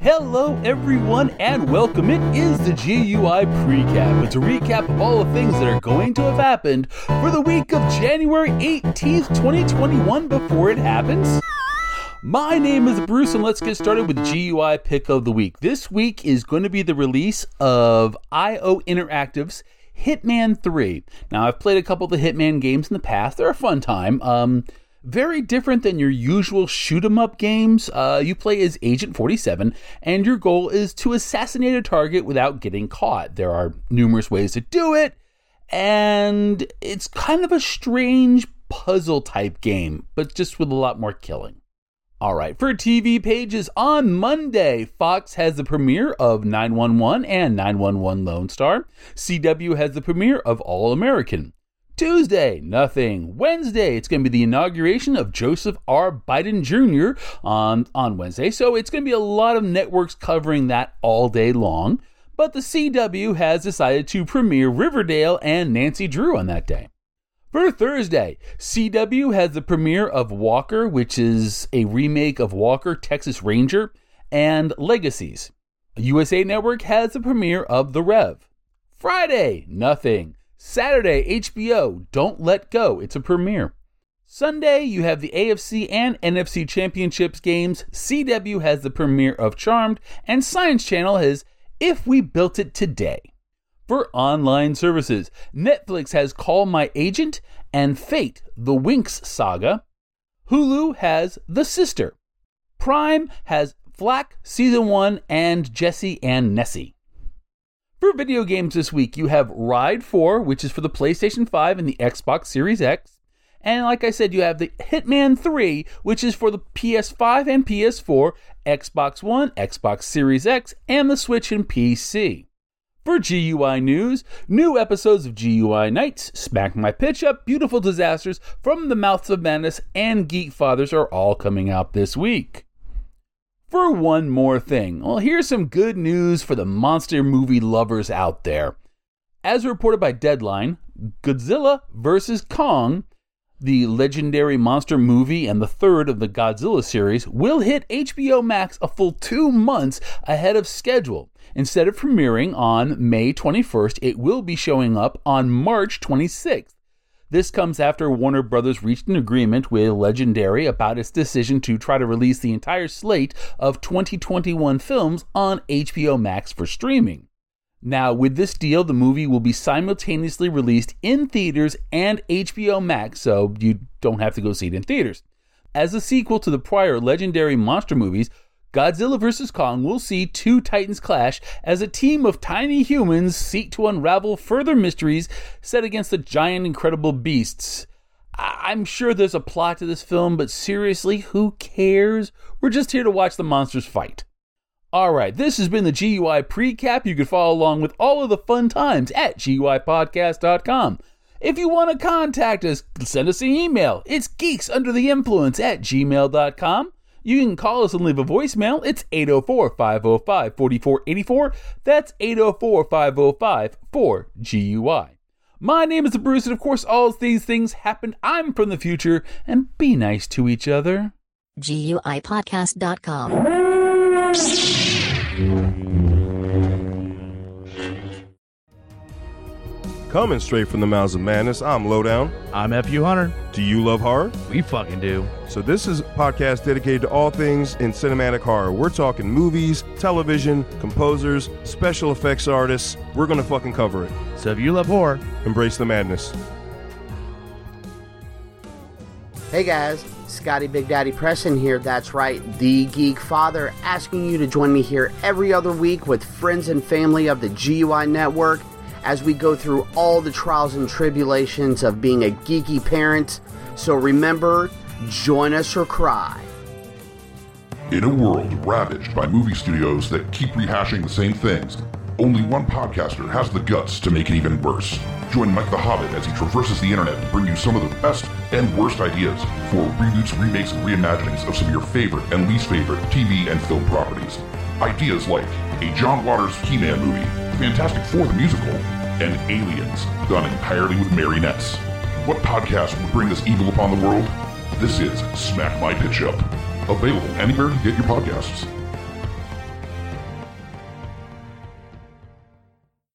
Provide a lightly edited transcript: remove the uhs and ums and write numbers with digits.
Hello everyone and welcome. It is the GUI Precap. It's a recap of all the things that are going to have happened for the week of January 18th, 2021 before it happens. My name is Bruce and let's get started with GUI Pick of the Week. This week is going to be the release of IO Interactive's Hitman 3. Now I've played a couple of the Hitman games in the past. They're a fun time. Very different than your usual shoot-'em-up games. You play as Agent 47, and your goal is to assassinate a target without getting caught. There are numerous ways to do it, and it's kind of a strange puzzle-type game, but just with a lot more killing. Alright, for TV pages, on Monday, Fox has the premiere of 911 and 911 Lone Star. CW has the premiere of All American. Tuesday, nothing. Wednesday, it's going to be the inauguration of Joseph R. Biden Jr. on Wednesday, so it's going to be a lot of networks covering that all day long, but the CW has decided to premiere Riverdale and Nancy Drew on that day. For Thursday, CW has the premiere of Walker, which is a remake of Walker, Texas Ranger, and Legacies. USA Network has the premiere of The Rev. Friday, nothing. Saturday, HBO, Don't Let Go. It's a premiere. Sunday, you have the AFC and NFC Championships games. CW has the premiere of Charmed, and Science Channel has If We Built It Today. For online services, Netflix has Call My Agent and Fate, the Winx Saga. Hulu has The Sister. Prime has Flack Season 1 and Jessie and Nessie. For video games this week, you have Ride 4, which is for the PlayStation 5 and the Xbox Series X. And like I said, you have the Hitman 3, which is for the PS5 and PS4, Xbox One, Xbox Series X, and the Switch and PC. For GUI News, new episodes of GUI Nights, Smack My Pitch Up, Beautiful Disasters, From the Mouths of Madness, and Geek Fathers are all coming out this week. For one more thing, well, here's some good news for the monster movie lovers out there. As reported by Deadline, Godzilla vs. Kong, the legendary monster movie and the third of the Godzilla series, will hit HBO Max a full 2 months ahead of schedule. Instead of premiering on May 21st, it will be showing up on March 26th. This comes after Warner Bros. Reached an agreement with Legendary about its decision to try to release the entire slate of 2021 films on HBO Max for streaming. Now, with this deal, the movie will be simultaneously released in theaters and HBO Max, so you don't have to go see it in theaters. As a sequel to the prior Legendary monster movies, Godzilla vs. Kong will see two titans clash as a team of tiny humans seek to unravel further mysteries set against the giant incredible beasts. I'm sure there's a plot to this film, but seriously, who cares? We're just here to watch the monsters fight. Alright, this has been the GUI Precap. You can follow along with all of the fun times at GUIPodcast.com. If you want to contact us, send us an email. It's geeksundertheinfluence@gmail.com. You can call us and leave a voicemail. It's 804-505-4484. That's 804-505-4GUI. My name is Bruce, and of course, all these things happened. I'm from the future, and be nice to each other. GUIPodcast.com. Coming straight from the mouths of madness, I'm Lowdown. I'm F.U. Hunter. Do you love horror? We fucking do. So this is a podcast dedicated to all things in cinematic horror. We're talking movies, television, composers, special effects artists. We're going to fucking cover it. So if you love horror, embrace the madness. Hey guys, Scotty Big Daddy Preston here. That's right, the Geek Father, asking you to join me here every other week with friends and family of the GUI Network as we go through all the trials and tribulations of being a geeky parent. So remember, join us or cry. In a world ravaged by movie studios that keep rehashing the same things, only one podcaster has the guts to make it even worse. Join Mike the Hobbit as he traverses the internet to bring you some of the best and worst ideas for reboots, remakes, and reimaginings of some of your favorite and least favorite TV and film properties. Ideas like a John Waters He-Man movie, Fantastic Four the musical, and Aliens, done entirely with marionettes. What podcast would bring this evil upon the world? This is Smack My Pitch Up. Available anywhere you get your podcasts.